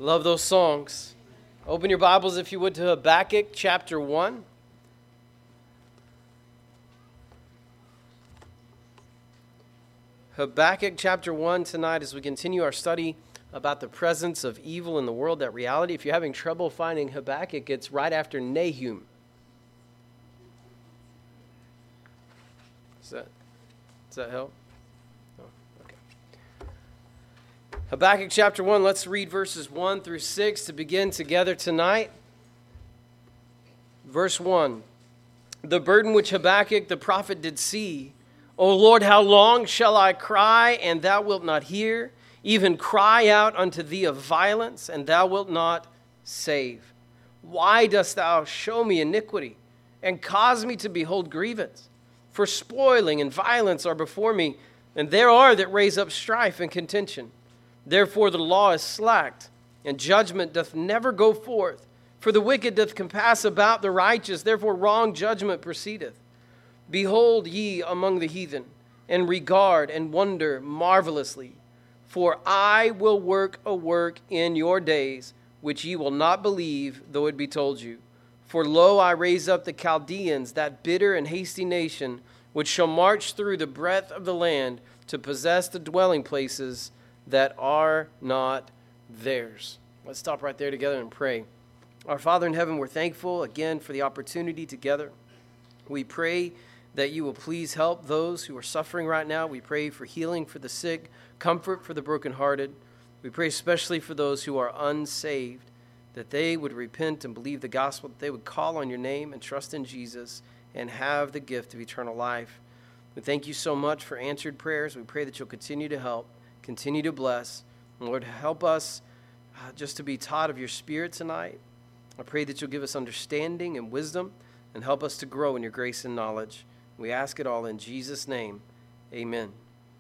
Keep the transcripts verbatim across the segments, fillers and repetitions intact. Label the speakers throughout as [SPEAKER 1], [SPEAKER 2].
[SPEAKER 1] Love those songs. Open your Bibles, if you would, to Habakkuk chapter one. Habakkuk chapter one tonight as we continue our study about the presence of evil in the world, that reality. If you're having trouble finding Habakkuk, it's right after Nahum. Does that, does that help? Oh, okay. Habakkuk chapter one, let's read verses one through six to begin together tonight. Verse one, the burden which Habakkuk the prophet did see, O Lord, how long shall I cry, and thou wilt not hear? Even cry out unto thee of violence, and thou wilt not save. Why dost thou show me iniquity, and cause me to behold grievance? For spoiling and violence are before me, and there are that raise up strife and contention. Therefore the law is slacked, and judgment doth never go forth. For the wicked doth compass about the righteous, therefore wrong judgment proceedeth. Behold ye among the heathen, and regard and wonder marvelously. For I will work a work in your days, which ye will not believe, though it be told you. For lo, I raise up the Chaldeans, that bitter and hasty nation, which shall march through the breadth of the land to possess the dwelling places that are not theirs. Let's stop right there together and pray. Our Father in heaven, we're thankful again for the opportunity together. We pray that you will please help those who are suffering right now. We pray for healing for the sick, comfort for the brokenhearted. We pray especially for those who are unsaved, that they would repent and believe the gospel, that they would call on your name and trust in Jesus and have the gift of eternal life. We thank you so much for answered prayers. We pray that you'll continue to help, continue to bless. And Lord, help us uh, just to be taught of your Spirit tonight. I pray that you'll give us understanding and wisdom and help us to grow in your grace and knowledge. We ask it all in Jesus' name. Amen.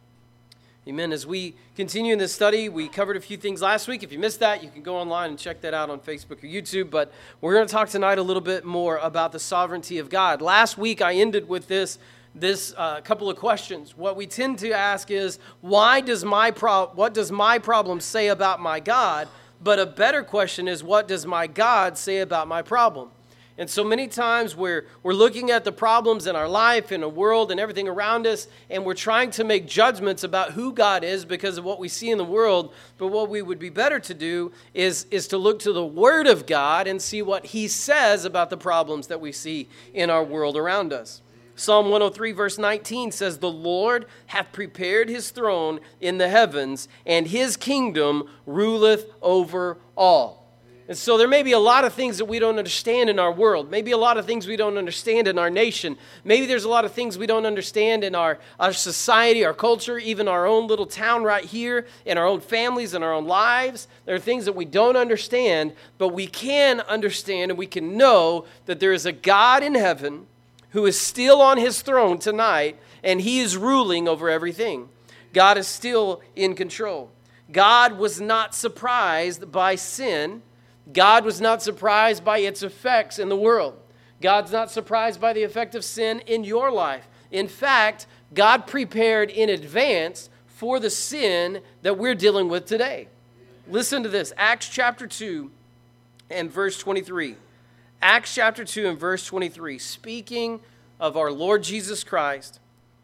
[SPEAKER 1] Amen. As we continue in this study, we covered a few things last week. If you missed that, you can go online and check that out on Facebook or YouTube. But we're going to talk tonight a little bit more about the sovereignty of God. Last week, I ended with this this uh, couple of questions. What we tend to ask is, why does my pro- what does my problem say about my God? But a better question is, what does my God say about my problem? And so many times we're, we're looking at the problems in our life, in the world, and everything around us, and we're trying to make judgments about who God is because of what we see in the world. But what we would be better to do is, is to look to the Word of God and see what He says about the problems that we see in our world around us. Psalm one oh three verse nineteen says, the Lord hath prepared his throne in the heavens, and his kingdom ruleth over all. And so there may be a lot of things that we don't understand in our world. Maybe a lot of things we don't understand in our nation. Maybe there's a lot of things we don't understand in our, our society, our culture, even our own little town right here, in our own families, in our own lives. There are things that we don't understand, but we can understand and we can know that there is a God in heaven who is still on his throne tonight, and he is ruling over everything. God is still in control. God was not surprised by sin. God was not surprised by its effects in the world. God's not surprised by the effect of sin in your life. In fact, God prepared in advance for the sin that we're dealing with today. Listen to this, Acts chapter two and verse twenty-three. Acts chapter two and verse twenty-three, speaking of our Lord Jesus Christ,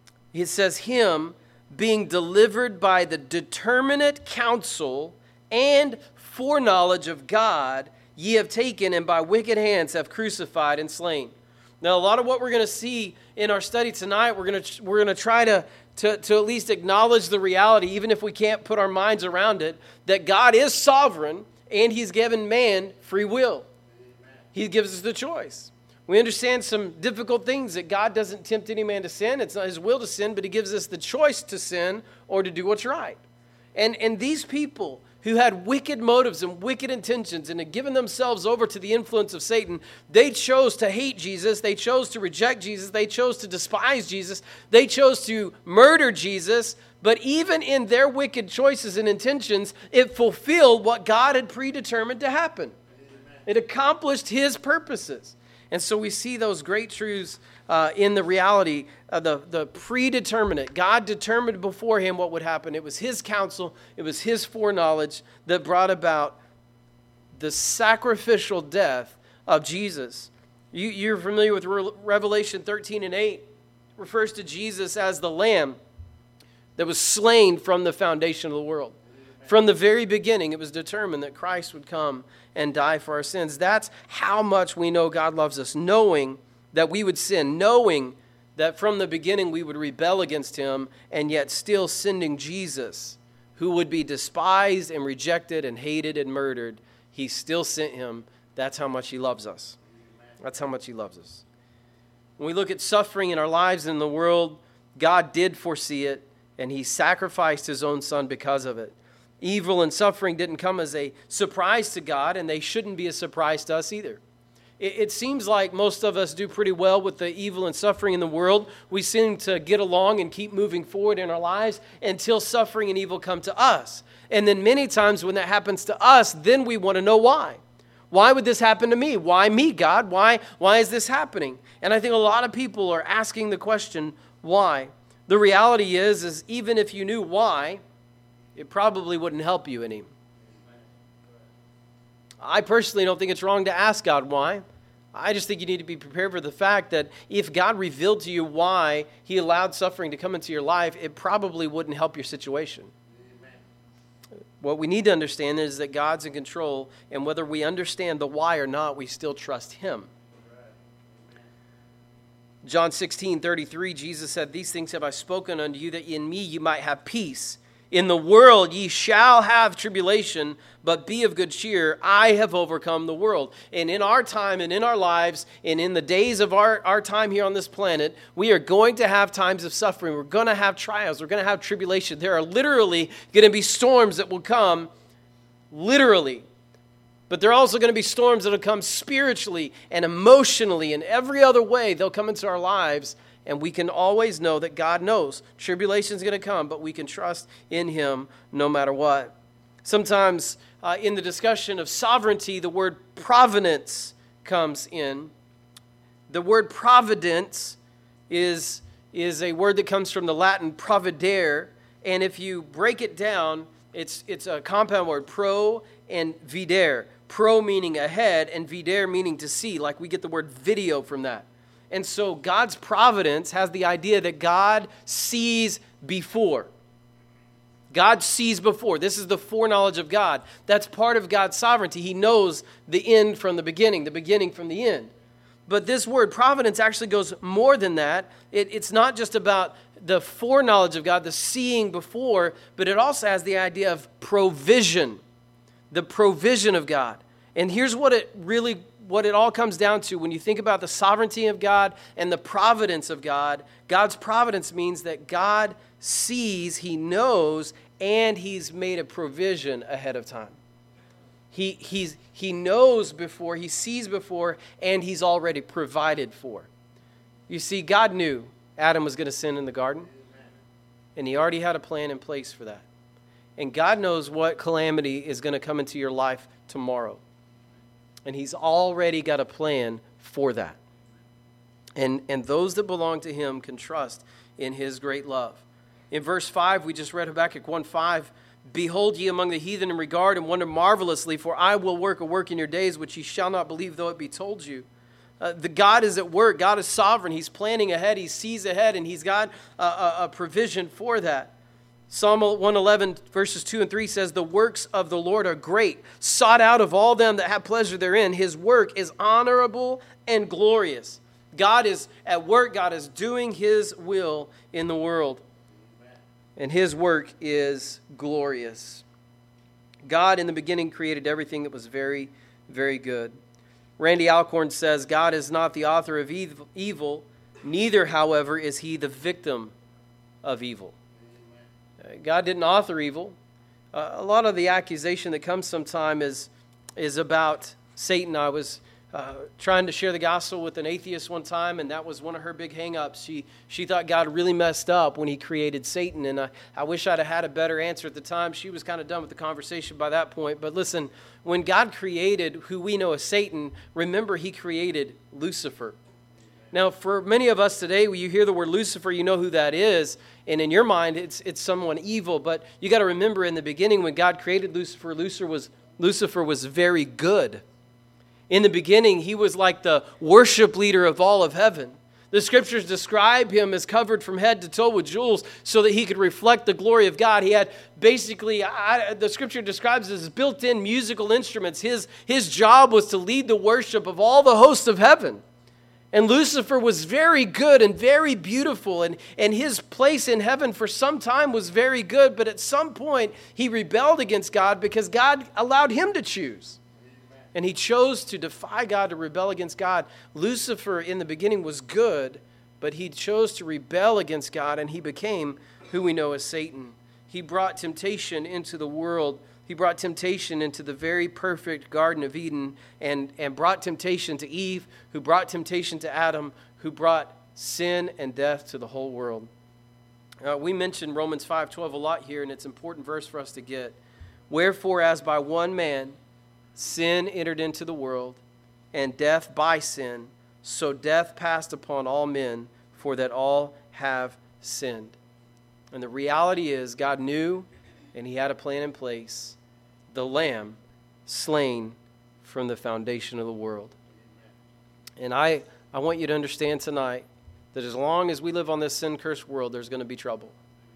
[SPEAKER 1] it says, him being delivered by the determinate counsel and foreknowledge of God, ye have taken and by wicked hands have crucified and slain. Now, a lot of what we're going to see in our study tonight, we're going to we're going to try to, to, to at least acknowledge the reality, even if we can't put our minds around it, that God is sovereign and he's given man free will. He gives us the choice. We understand some difficult things, that God doesn't tempt any man to sin. It's not his will to sin, but he gives us the choice to sin or to do what's right. And, and these people who had wicked motives and wicked intentions and had given themselves over to the influence of Satan, they chose to hate Jesus. They chose to reject Jesus. They chose to despise Jesus. They chose to murder Jesus. But even in their wicked choices and intentions, it fulfilled what God had predetermined to happen. It accomplished his purposes. And so we see those great truths uh, in the reality of the, the predeterminate. God determined beforehand what would happen. It was his counsel, it was his foreknowledge that brought about the sacrificial death of Jesus. You, you're familiar with Re- Revelation thirteen and eight. It refers to Jesus as the Lamb that was slain from the foundation of the world. From the very beginning, it was determined that Christ would come and die for our sins. That's how much we know God loves us, knowing that we would sin, knowing that from the beginning we would rebel against him, and yet still sending Jesus, who would be despised and rejected and hated and murdered. He still sent him. That's how much he loves us. That's how much he loves us. When we look at suffering in our lives and in the world, God did foresee it, and he sacrificed his own son because of it. Evil and suffering didn't come as a surprise to God, and they shouldn't be a surprise to us either. It, it seems like most of us do pretty well with the evil and suffering in the world. We seem to get along and keep moving forward in our lives until suffering and evil come to us. And then many times when that happens to us, then we want to know why. Why would this happen to me? Why me, God? Why, why is this happening? And I think a lot of people are asking the question, why? The reality is, is even if you knew why, it probably wouldn't help you any. I personally don't think it's wrong to ask God why. I just think you need to be prepared for the fact that if God revealed to you why he allowed suffering to come into your life, it probably wouldn't help your situation. Amen. What we need to understand is that God's in control, and whether we understand the why or not, we still trust him. John sixteen thirty-three, Jesus said, "These things have I spoken unto you, that in me you might have peace. In the world ye shall have tribulation, but be of good cheer. I have overcome the world." And in our time and in our lives and in the days of our, our time here on this planet, we are going to have times of suffering. We're going to have trials. We're going to have tribulation. There are literally going to be storms that will come, literally. But there are also going to be storms that will come spiritually and emotionally and every other way. They'll come into our lives. And we can always know that God knows tribulation is going to come, but we can trust in him no matter what. Sometimes uh, in the discussion of sovereignty, the word providence comes in. The word providence is, is a word that comes from the Latin providere. And if you break it down, it's, it's a compound word, pro and videre. Pro meaning ahead and videre meaning to see, like we get the word video from that. And so God's providence has the idea that God sees before. God sees before. This is the foreknowledge of God. That's part of God's sovereignty. He knows the end from the beginning, the beginning from the end. But this word providence actually goes more than that. It, it's not just about the foreknowledge of God, the seeing before, but it also has the idea of provision, the provision of God. And here's what it really What it all comes down to when you think about the sovereignty of God and the providence of God. God's providence means that God sees, he knows, and he's made a provision ahead of time. He, he's, he knows before, he sees before, and he's already provided for. You see, God knew Adam was going to sin in the garden, and he already had a plan in place for that. And God knows what calamity is going to come into your life tomorrow. And he's already got a plan for that. And, and those that belong to him can trust in his great love. In verse five, we just read Habakkuk one five, "Behold ye among the heathen in regard and wonder marvelously, for I will work a work in your days which ye shall not believe, though it be told you." Uh, the God is at work. God is sovereign. He's planning ahead. He sees ahead, and he's got a, a, a provision for that. Psalm one eleven verses two and three says, "The works of the Lord are great, sought out of all them that have pleasure therein. His work is honorable and glorious." God is at work. God is doing his will in the world. And his work is glorious. God in the beginning created everything that was very, very good. Randy Alcorn says, "God is not the author of evil, neither, however, is he the victim of evil." God didn't author evil. Uh, a lot of the accusation that comes sometime is, is about Satan. I was uh, trying to share the gospel with an atheist one time, and that was one of her big hang-ups. She, she thought God really messed up when he created Satan, and I, I wish I'd have had a better answer at the time. She was kind of done with the conversation by that point. But listen, when God created who we know as Satan, remember he created Lucifer. Now, for many of us today, when you hear the word Lucifer, you know who that is. And in your mind, it's it's someone evil. But you got to remember in the beginning when God created Lucifer, Lucifer was Lucifer was very good. In the beginning, he was like the worship leader of all of heaven. The scriptures describe him as covered from head to toe with jewels so that he could reflect the glory of God. He had basically, I, the scripture describes as built-in musical instruments. His, his job was to lead the worship of all the hosts of heaven. And Lucifer was very good and very beautiful, and, and his place in heaven for some time was very good, but at some point he rebelled against God because God allowed him to choose. And he chose to defy God, to rebel against God. Lucifer in the beginning was good, but he chose to rebel against God, and he became who we know as Satan. He brought temptation into the world. He brought temptation into the very perfect Garden of Eden, and, and brought temptation to Eve, who brought temptation to Adam, who brought sin and death to the whole world. Uh, we mentioned Romans five twelve a lot here, and it's an important verse for us to get. Wherefore, as by one man sin entered into the world, and death by sin, so death passed upon all men, for that all have sinned. And the reality is, God knew, and he had a plan in place. The Lamb slain from the foundation of the world. And I, I want you to understand tonight that as long as we live on this sin-cursed world, there's going to be trouble.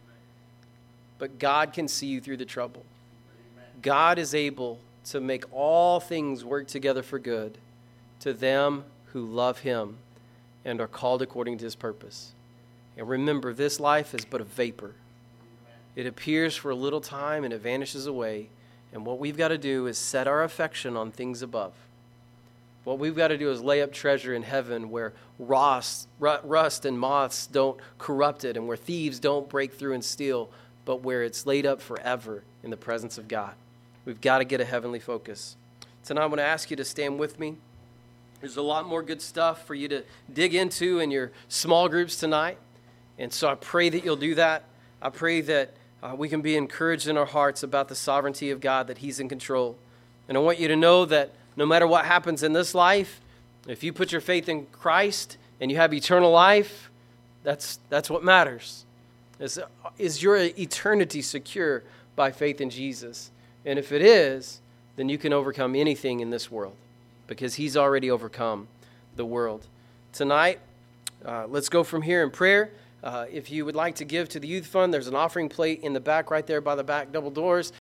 [SPEAKER 1] But God can see you through the trouble. God is able to make all things work together for good to them who love him and are called according to his purpose. And remember, this life is but a vapor. It appears for a little time and it vanishes away. And what we've got to do is set our affection on things above. What we've got to do is lay up treasure in heaven where rust, rust and moths don't corrupt it, and where thieves don't break through and steal, but where it's laid up forever in the presence of God. We've got to get a heavenly focus. Tonight, I want to ask you to stand with me. There's a lot more good stuff for you to dig into in your small groups tonight. And so I pray that you'll do that. I pray that uh, we can be encouraged in our hearts about the sovereignty of God, that he's in control. And I want you to know that no matter what happens in this life, if you put your faith in Christ and you have eternal life, that's, that's what matters. Is, is your eternity secure by faith in Jesus? And if it is, then you can overcome anything in this world because he's already overcome the world. Tonight, uh, let's go from here in prayer. Uh, if you would like to give to the Youth Fund, there's an offering plate in the back right there by the back double doors.